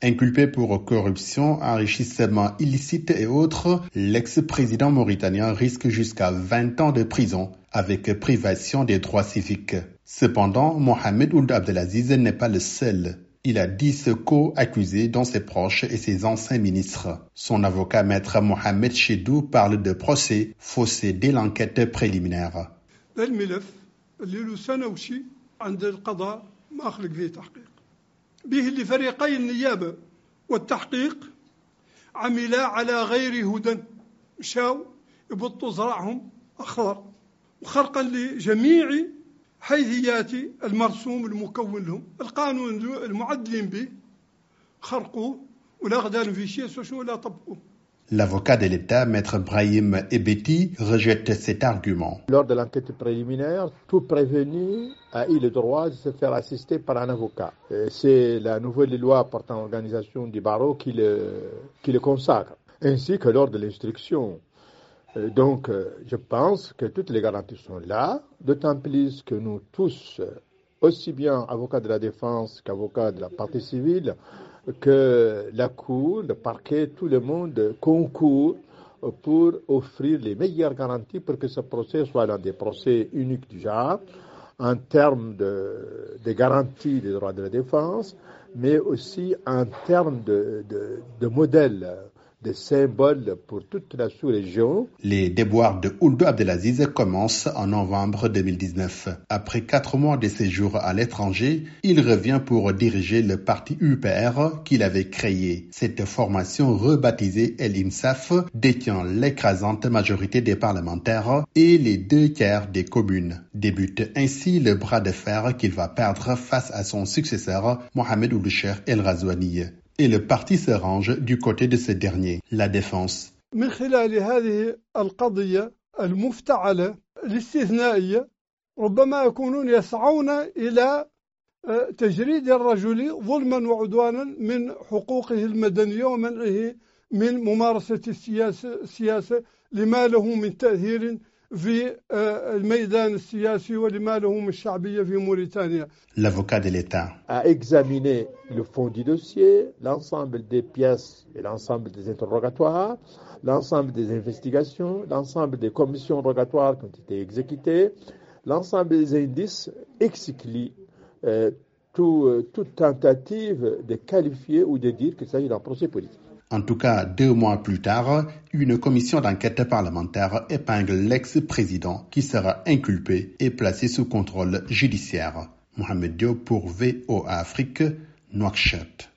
Inculpé pour corruption, enrichissement illicite et autres, l'ex-président mauritanien risque jusqu'à 20 ans de prison avec privation des droits civiques. Cependant, Mohamed Ould Abdelaziz n'est pas le seul. Il a 10 co-accusés dont ses proches et ses anciens ministres. Son avocat maître Mohamed Chedou parle de procès faussé dès l'enquête préliminaire. به لفريقي النيابة والتحقيق عملا على غير هدى مشاو يبطوا زرعهم أخضر وخرقا لجميع حيثيات المرسوم المكون لهم القانون المعدلين به خرقوه ولا غدار في شيء ولا طبقوه. L'avocat de l'État, maître Brahim Ebeti, rejette cet argument. Lors de l'enquête préliminaire, tout prévenu a eu le droit de se faire assister par un avocat. C'est la nouvelle loi portant organisation du barreau qui le consacre, ainsi que lors de l'instruction. Donc, je pense que toutes les garanties sont là, d'autant plus que nous tous, aussi bien avocats de la défense qu'avocats de la partie civile, que la Cour, le parquet, tout le monde concourt pour offrir les meilleures garanties pour que ce procès soit l'un des procès uniques du genre, en termes de garantie des droits de la défense, mais aussi en termes de modèle, de symbole pour toute la sous-région. Les déboires de Ould Abdelaziz commencent en novembre 2019. Après 4 mois de séjour à l'étranger, il revient pour diriger le parti UPR qu'il avait créé. Cette formation rebaptisée El Insaf détient l'écrasante majorité des parlementaires et les 2/3 des communes. Débute ainsi le bras de fer qu'il va perdre face à son successeur, Mohamed Ould Cheikh El Ghazouani. Et le parti se range du côté de ce dernier, la défense. من خلال هذه القضية المفتعلة الاستثنائية ربما يكونون يسعون إلى تجريد الرجل ظلما وعدوانا من حقوقه المدنية ومنعه من ممارسة السياسة لما له من تأثير في الميدان السياسي ولما له من شعبية في موريتانيا. L'avocat de l'État a examiné le fond du dossier, l'ensemble des pièces et l'ensemble des interrogatoires, l'ensemble des investigations, l'ensemble des commissions rogatoires qui ont été exécutées, l'ensemble des indices exclut toute tentative de qualifier ou de dire qu'il s'agit d'un procès politique. En tout cas, 2 mois plus tard, une commission d'enquête parlementaire épingle l'ex-président qui sera inculpé et placé sous contrôle judiciaire. Mohamed Diop pour VOA Afrique, Nouakchott.